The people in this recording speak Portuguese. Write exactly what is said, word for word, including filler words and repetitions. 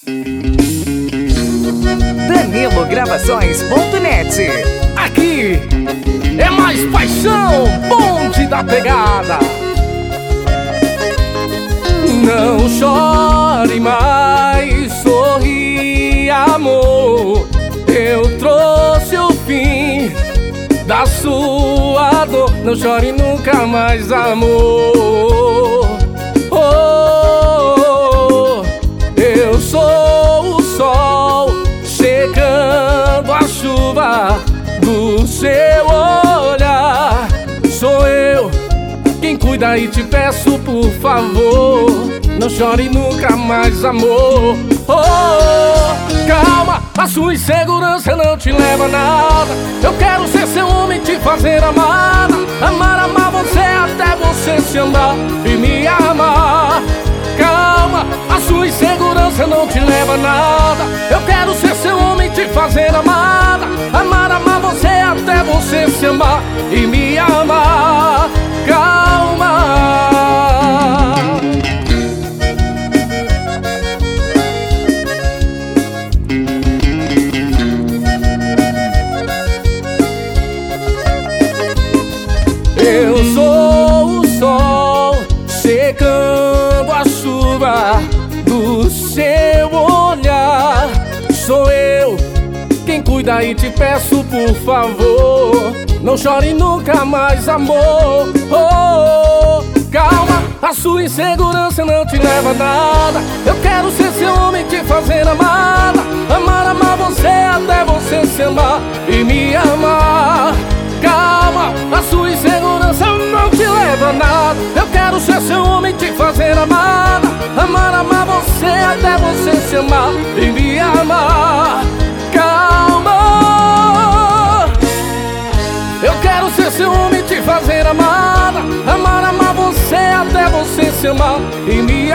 Danilo Gravações ponto net. Aqui é mais paixão, bonde da pegada. Não chore mais, sorri, amor. Eu trouxe o fim da sua dor. Não chore nunca mais, amor. Oh, eu sou o sol secando a chuva do seu olhar. Sou eu quem cuida e te peço, por favor, não chore nunca mais, amor. Oh, calma, a sua insegurança não te leva a nada. Eu quero ser seu homem, te fazer amada. Amar, amar você até você se amar e me amar. Calma, a sua insegurança não te leva a nada. Eu quero ser seu homem, te fazer amada. Amar, amar você até você se amar e me amar. Calma. Eu sou o sol secando a chuva do seu olhar. Sou eu quem cuida e te peço, por favor, não chore nunca mais, amor. Oh, calma, a sua insegurança não te leva a nada. Eu quero ser seu homem, te fazer amada. Amar, amar você até você se amar e me amar. Calma, a sua insegurança não te leva a nada. Eu quero ser seu homem, te fazer amada. Amar, amar você até você se amar e me amar. Calma, eu quero ser seu homem, te fazer amada. Amar, amar você até você se amar e me